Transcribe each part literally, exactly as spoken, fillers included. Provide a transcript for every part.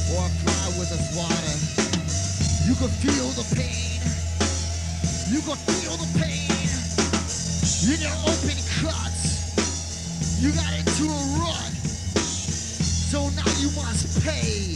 or fly with this water. You can feel the pain. You can feel the pain in your open cuts. You got into a rut, so now you must pay.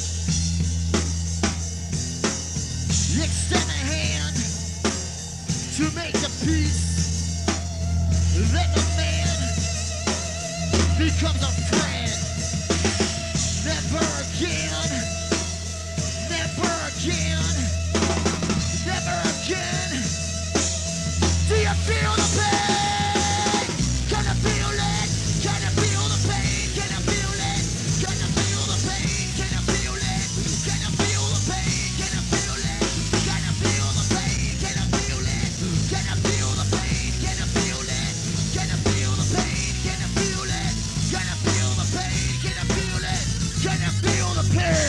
Extend a hand to make the peace. Then the man becomes a friend. Never again. Never again. Never again. Do you feel the pain? Can you feel it? Can you feel the pain? Can you feel it? Can you feel the pain? Can you feel it? Can you feel the pain? Can you feel it? Can you feel the pain? Can you feel it? Can you feel the pain? Can you feel it? Can you feel the pain? Can you feel it? Can you feel the pain? Can you feel it? Can you feel the pain?